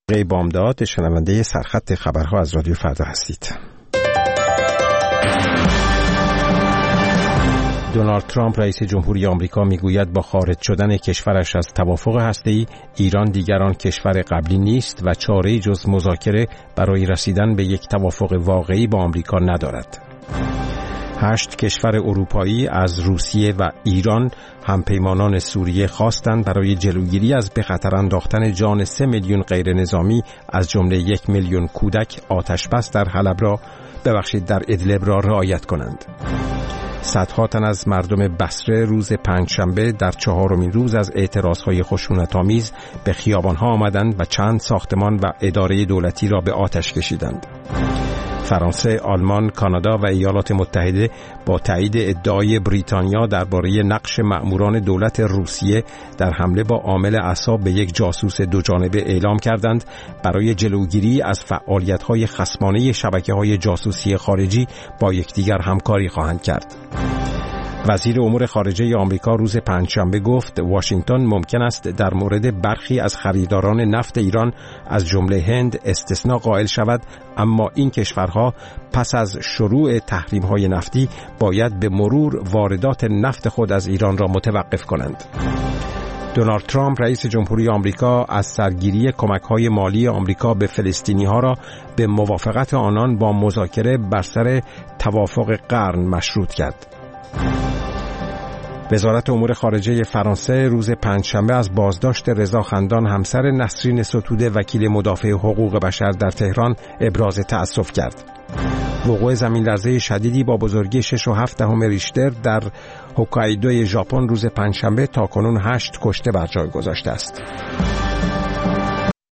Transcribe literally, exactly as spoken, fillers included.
بامداد، شنونده سرخط خبرها از رادیو فردا هستید. دونالد ترامپ رئیس جمهوری آمریکا میگوید با خارج شدن کشورش از توافق هسته‌ای، ایران دیگر آن کشور قبلی نیست و چاره‌ای جز مذاکره برای رسیدن به یک توافق واقعی با آمریکا ندارد. هشت کشور اروپایی از روسیه و ایران همپیمانان سوریه خواستند برای جلوگیری از به خطر انداختن جان سه میلیون غیر نظامی از جمله یک میلیون کودک آتش بس در حلب را ببخشید در ادلب را رعایت کنند. صدها تن از مردم بصره روز پنجشنبه در چهارمین روز از اعتراضهای خشونت‌آمیز به خیابان‌ها آمدند و چند ساختمان و اداره دولتی را به آتش کشیدند. فرانسه، آلمان، کانادا و ایالات متحده با تایید ادعای بریتانیا درباره نقش مأموران دولت روسیه در حمله با عامل اعصاب به یک جاسوس دو جانبه اعلام کردند برای جلوگیری از فعالیت‌های خصمانه شبکه‌های جاسوسی خارجی با یکدیگر همکاری خواهند کرد. وزیر امور خارجه آمریکا روز پنجشنبه گفت واشنگتن ممکن است در مورد برخی از خریداران نفت ایران از جمله هند استثناء قائل شود، اما این کشورها پس از شروع تحریم‌های نفتی باید به مرور واردات نفت خود از ایران را متوقف کنند. دونالد ترامپ رئیس جمهوری آمریکا از سرگیری کمک‌های مالی آمریکا به فلسطینی‌ها را به موافقت آنان با مذاکره بر سر توافق قرن مشروط کرد. وزارت امور خارجه فرانسه روز پنجشنبه از بازداشت رضا خندان همسر نسرین ستوده وکیل مدافع حقوق بشر در تهران ابراز تأسف کرد. وقوع زمین‌لرزه شدیدی با بزرگی شش و هفت دهم ریشتر در هوکایدو ژاپن روز پنجشنبه تاکنون هشت کشته بر جای گذاشته است.